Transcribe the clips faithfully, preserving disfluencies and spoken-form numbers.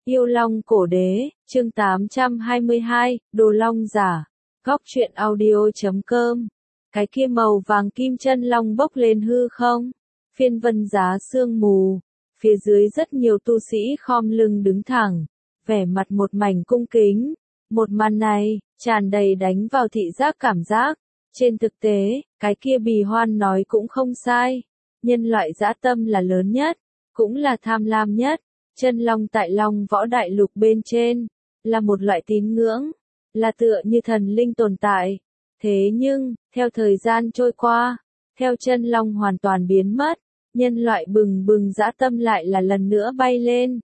Yêu Long Cổ Đế, chương tám trăm hai mươi hai, Đồ Long Giả. Góc truyện audio chấm com. Cái kia màu vàng kim chân long bốc lên hư không? Phiên vân giá sương mù. Phía dưới rất nhiều tu sĩ khom lưng đứng thẳng, vẻ mặt một mảnh cung kính. Một màn này, tràn đầy đánh vào thị giác cảm giác. Trên thực tế, cái kia bì hoan nói cũng không sai. Nhân loại dã tâm là lớn nhất, cũng là tham lam nhất. Chân long tại Long Võ Đại Lục bên trên, là một loại tín ngưỡng, là tựa như thần linh tồn tại. Thế nhưng, theo thời gian trôi qua, theo chân long hoàn toàn biến mất, nhân loại bừng bừng dã tâm lại là lần nữa bay lên.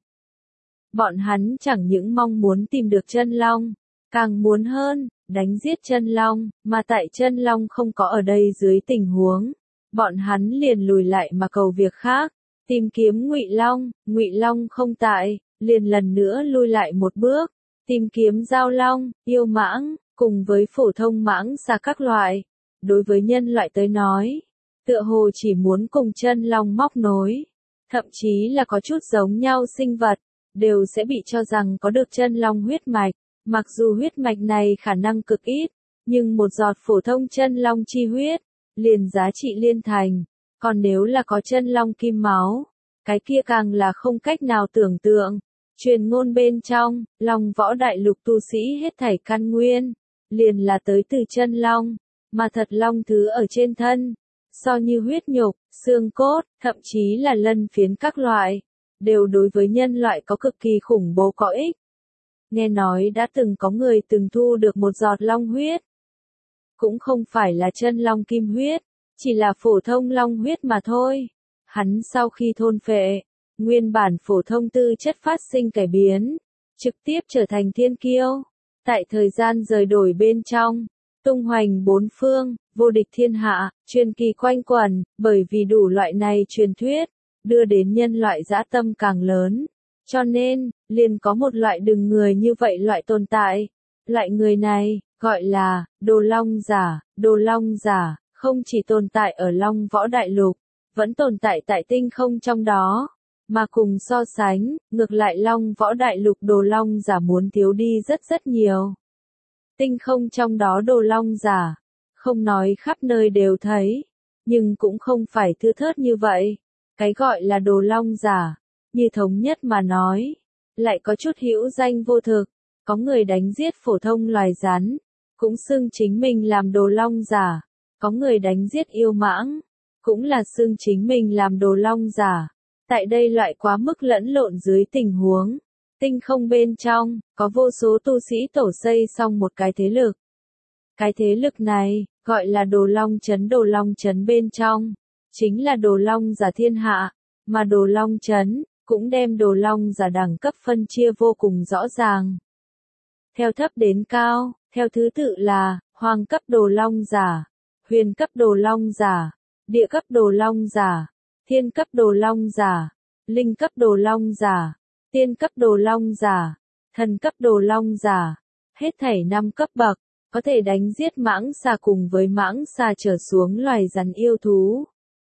Bọn hắn chẳng những mong muốn tìm được chân long, càng muốn hơn, đánh giết chân long, mà tại chân long không có ở đây dưới tình huống, bọn hắn liền lùi lại mà cầu việc khác. Tìm kiếm Ngụy Long, Ngụy Long không tại, liền lần nữa lui lại một bước, tìm kiếm Giao Long, yêu mãng, cùng với phổ thông mãng xà các loại. Đối với nhân loại tới nói, tựa hồ chỉ muốn cùng chân long móc nối, thậm chí là có chút giống nhau sinh vật, đều sẽ bị cho rằng có được chân long huyết mạch, mặc dù huyết mạch này khả năng cực ít, nhưng một giọt phổ thông chân long chi huyết, liền giá trị liên thành. Còn nếu là có chân long kim máu, cái kia càng là không cách nào tưởng tượng. Truyền ngôn bên trong, Long Võ Đại Lục tu sĩ hết thảy căn nguyên, liền là tới từ chân long, mà thật long thứ ở trên thân, so như huyết nhục, xương cốt, thậm chí là lân phiến các loại, đều đối với nhân loại có cực kỳ khủng bố có ích. Nghe nói đã từng có người từng thu được một giọt long huyết, cũng không phải là chân long kim huyết, chỉ là phổ thông long huyết mà thôi. Hắn sau khi thôn phệ, nguyên bản phổ thông tư chất phát sinh cải biến, trực tiếp trở thành thiên kiêu. Tại thời gian rời đổi bên trong, tung hoành bốn phương, vô địch thiên hạ, truyền kỳ quanh quẩn, bởi vì đủ loại này truyền thuyết, đưa đến nhân loại dã tâm càng lớn. Cho nên, liền có một loại đừng người như vậy loại tồn tại. Loại người này, gọi là, Đồ Long Giả, Đồ Long Giả. Không chỉ tồn tại ở Long Võ Đại Lục, vẫn tồn tại tại tinh không trong đó, mà cùng so sánh, ngược lại Long Võ Đại Lục Đồ Long Giả muốn thiếu đi rất rất nhiều. Tinh không trong đó Đồ Long Giả, không nói khắp nơi đều thấy, nhưng cũng không phải thưa thớt như vậy. Cái gọi là Đồ Long Giả, như thống nhất mà nói, lại có chút hữu danh vô thực. Có người đánh giết phổ thông loài rắn, cũng xưng chính mình làm Đồ Long Giả. Có người đánh giết yêu mãng, cũng là xưng chính mình làm Đồ Long Giả. Tại đây loại quá mức lẫn lộn dưới tình huống, tinh không bên trong, có vô số tu sĩ tổ xây xong một cái thế lực. Cái thế lực này, gọi là Đồ Long Trấn. Đồ Long Trấn bên trong, chính là Đồ Long Giả thiên hạ, mà Đồ Long Trấn, cũng đem Đồ Long Giả đẳng cấp phân chia vô cùng rõ ràng. Theo thấp đến cao, theo thứ tự là, hoàng cấp Đồ Long Giả, huyền cấp Đồ Long Giả, địa cấp Đồ Long Giả, thiên cấp Đồ Long Giả, linh cấp Đồ Long Giả, tiên cấp Đồ Long Giả, thần cấp Đồ Long Giả, hết thảy năm cấp bậc, có thể đánh giết mãng xà cùng với mãng xà trở xuống loài rắn yêu thú.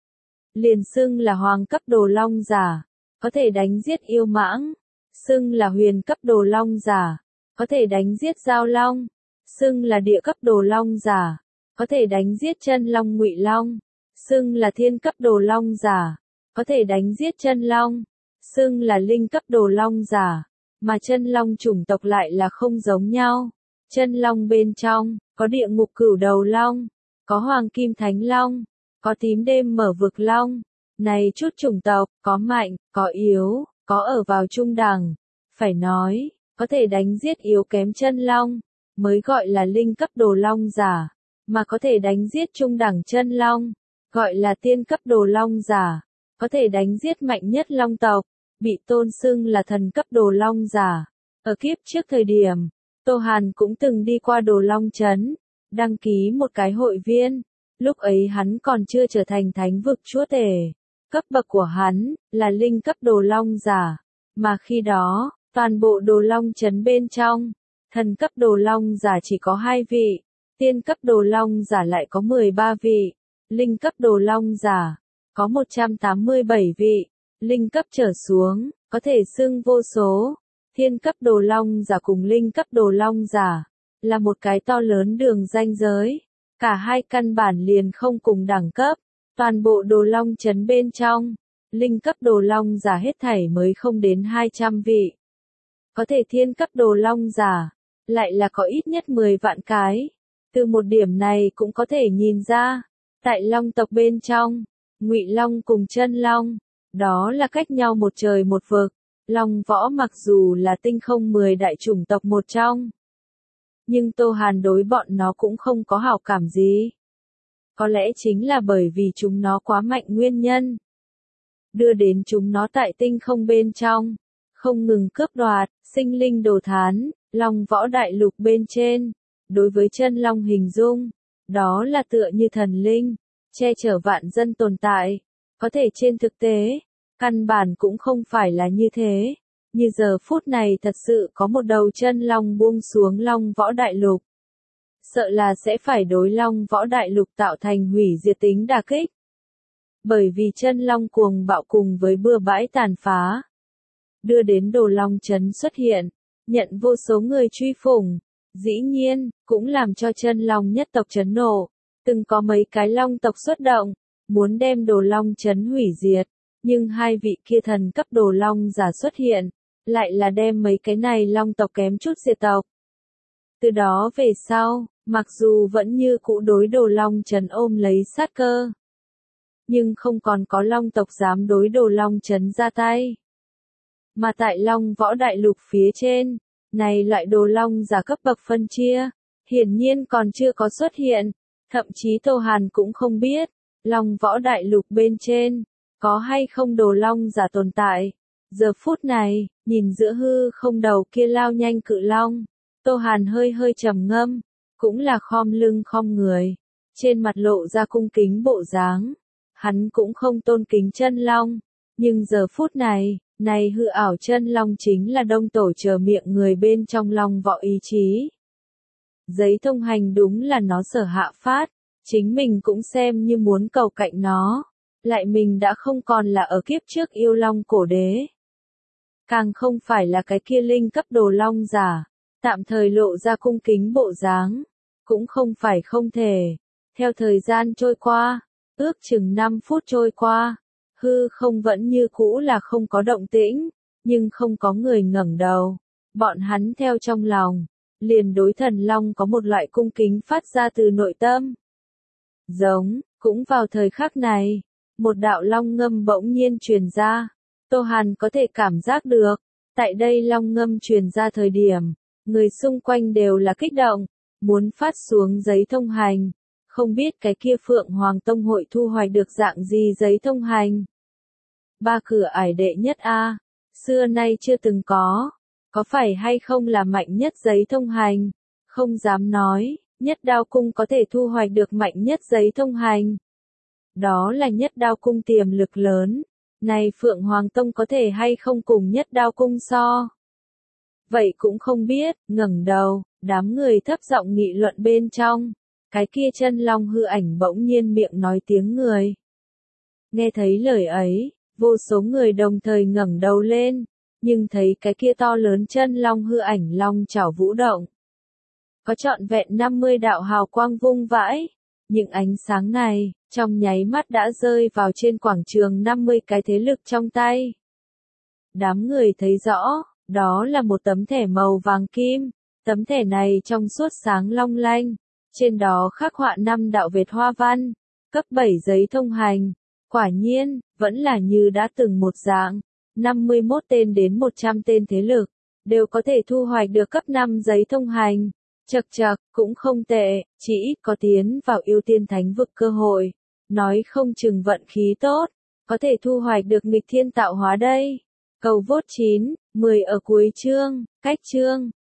Liền xưng là hoàng cấp Đồ Long Giả, có thể đánh giết yêu mãng, xưng là huyền cấp Đồ Long Giả, có thể đánh giết giao long, xưng là địa cấp Đồ Long Giả, có thể đánh giết chân long Ngụy Long, xưng là thiên cấp Đồ Long Giả, có thể đánh giết chân long, xưng là linh cấp Đồ Long Giả, mà chân long chủng tộc lại là không giống nhau. Chân long bên trong, có địa ngục cửu đầu long, có hoàng kim thánh long, có tím đêm mở vực long. Này chút chủng tộc, có mạnh, có yếu, có ở vào trung đẳng. Phải nói, có thể đánh giết yếu kém chân long, mới gọi là linh cấp Đồ Long Giả. Mà có thể đánh giết trung đẳng chân long, gọi là tiên cấp Đồ Long Giả. Có thể đánh giết mạnh nhất long tộc, bị tôn xưng là thần cấp Đồ Long Giả. Ở kiếp trước thời điểm, Tô Hàn cũng từng đi qua Đồ Long Trấn, đăng ký một cái hội viên. Lúc ấy hắn còn chưa trở thành thánh vực chúa tể. Cấp bậc của hắn, là linh cấp Đồ Long Giả. Mà khi đó, toàn bộ Đồ Long Trấn bên trong, thần cấp Đồ Long Giả chỉ có hai vị. Tiên cấp Đồ Long Giả lại có mười ba vị, linh cấp Đồ Long Giả, có một trăm tám mươi bảy vị, linh cấp trở xuống, có thể xưng vô số. Thiên cấp đồ long giả cùng linh cấp đồ long giả, là một cái to lớn đường ranh giới. Cả hai căn bản liền không cùng đẳng cấp. Toàn bộ đồ long trấn bên trong, linh cấp đồ long giả hết thảy mới không đến hai trăm vị. Có thể thiên cấp đồ long giả, lại là có ít nhất mười vạn cái. Từ một điểm này cũng có thể nhìn ra, tại long tộc bên trong, Ngụy Long cùng Chân Long, đó là cách nhau một trời một vực. Long Võ mặc dù là tinh không mười đại chủng tộc một trong, nhưng Tô Hàn đối bọn nó cũng không có hảo cảm gì. Có lẽ chính là bởi vì chúng nó quá mạnh nguyên nhân, đưa đến chúng nó tại tinh không bên trong, không ngừng cướp đoạt, sinh linh đồ thán, Long Võ đại lục bên trên. Đối với Chân Long hình dung, đó là tựa như thần linh, che chở vạn dân tồn tại. Có thể trên thực tế, căn bản cũng không phải là như thế. Như giờ phút này thật sự có một đầu chân long buông xuống Long Võ đại lục, sợ là sẽ phải đối Long Võ đại lục tạo thành hủy diệt tính đả kích. Bởi vì chân long cuồng bạo cùng với bừa bãi tàn phá, đưa đến đồ long trấn xuất hiện, nhận vô số người truy phủng. Dĩ nhiên, cũng làm cho chân long nhất tộc chấn nộ. Từng có mấy cái long tộc xuất động, muốn đem đồ long trấn hủy diệt. Nhưng hai vị kia thần cấp đồ long giả xuất hiện, lại là đem mấy cái này long tộc kém chút diệt tộc. Từ đó về sau, mặc dù vẫn như cũ đối đồ long trấn ôm lấy sát cơ, nhưng không còn có long tộc dám đối đồ long trấn ra tay. Mà tại Long Võ đại lục phía trên, này loại đồ long giả cấp bậc phân chia, hiển nhiên còn chưa có xuất hiện, thậm chí Tô Hàn cũng không biết, Long Võ đại lục bên trên, có hay không đồ long giả tồn tại. Giờ phút này, nhìn giữa hư không đầu kia lao nhanh cự long, Tô Hàn hơi hơi trầm ngâm, cũng là khom lưng khom người, trên mặt lộ ra cung kính bộ dáng. Hắn cũng không tôn kính chân long, nhưng giờ phút này, này hư ảo chân long chính là đông tổ chờ miệng người bên trong Long Võ ý chí. Giấy thông hành đúng là nó sở hạ phát, chính mình cũng xem như muốn cầu cạnh nó, lại mình đã không còn là ở kiếp trước yêu long cổ đế. Càng không phải là cái kia linh cấp đồ long giả, tạm thời lộ ra cung kính bộ dáng, cũng không phải không thể. Theo thời gian trôi qua, ước chừng năm phút trôi qua, hư không vẫn như cũ là không có động tĩnh, nhưng không có người ngẩng đầu. Bọn hắn theo trong lòng, liền đối thần long có một loại cung kính phát ra từ nội tâm. Giống, cũng vào thời khắc này, một đạo long ngâm bỗng nhiên truyền ra. Tô Hàn có thể cảm giác được, tại đây long ngâm truyền ra thời điểm, người xung quanh đều là kích động, muốn phát xuống giấy thông hành. Không biết cái kia Phượng Hoàng Tông hội thu hoạch được dạng gì giấy thông hành. Ba cửa ải đệ nhất A, xưa nay chưa từng có, có phải hay không là mạnh nhất giấy thông hành, không dám nói, Nhất Đao Cung có thể thu hoạch được mạnh nhất giấy thông hành. Đó là Nhất Đao Cung tiềm lực lớn, này Phượng Hoàng Tông có thể hay không cùng Nhất Đao Cung so. Vậy cũng không biết, ngẩng đầu, đám người thấp giọng nghị luận bên trong. Cái kia chân long hư ảnh bỗng nhiên miệng nói tiếng người. Nghe thấy lời ấy, vô số người đồng thời ngẩng đầu lên, nhưng thấy cái kia to lớn chân long hư ảnh long chảo vũ động. Có trọn vẹn năm mươi đạo hào quang vung vãi, những ánh sáng này, trong nháy mắt đã rơi vào trên quảng trường năm mươi cái thế lực trong tay. Đám người thấy rõ, đó là một tấm thẻ màu vàng kim, tấm thẻ này trong suốt sáng long lanh. Trên đó khắc họa năm đạo Việt hoa văn, cấp bảy giấy thông hành. Quả nhiên, vẫn là như đã từng một dạng, năm mươi mốt tên đến một trăm tên thế lực, đều có thể thu hoạch được cấp năm giấy thông hành. Chậc chậc, cũng không tệ, chỉ ít có tiến vào yêu tiên thánh vực cơ hội. Nói không chừng vận khí tốt, có thể thu hoạch được nghịch thiên tạo hóa đây. Cầu vote chín, mười ở cuối chương, cách chương.